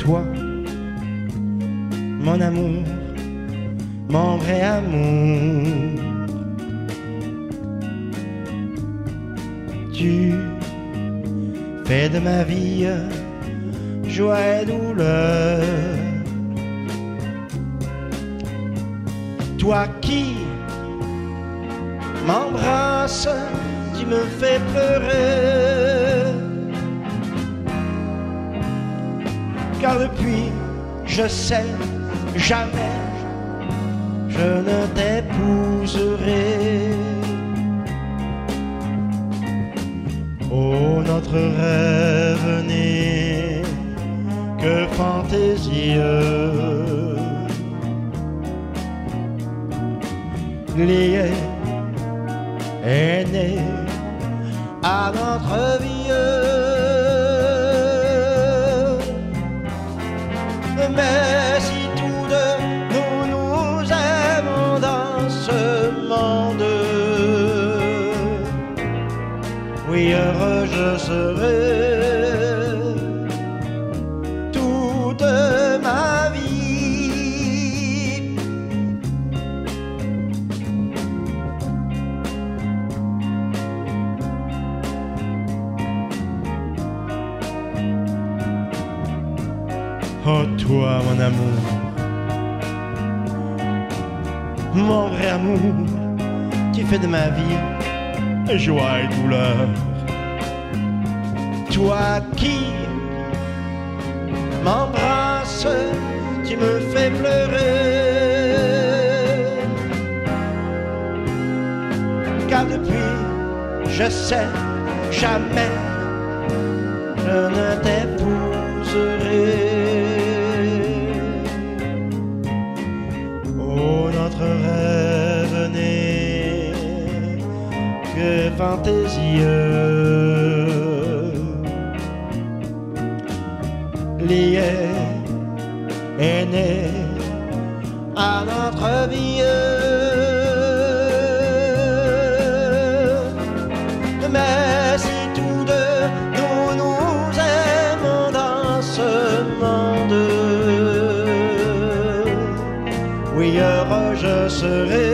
toi, mon amour, mon vrai amour. Tu fais de ma vie joie et douleur. Toi qui m'embrasses, tu me fais pleurer. Car depuis, je sais, jamais je ne t'épouserai. Oh, notre rêve n'est que fantaisieux, lié est né à notre vie. Mais si tous deux nous aimons dans ce monde, oui, heureux je serai toute ma vie. Oh toi mon amour, mon vrai amour, tu fais de ma vie joie et douleur. Toi qui m'embrasses, tu me fais pleurer. Car depuis, je sais, jamais je ne t'épouserai. Oh, notre rêve n'est que fantaisieux, lié est né à notre vie. Mais si tous deux nous aimons dans ce monde, oui, heureux je serai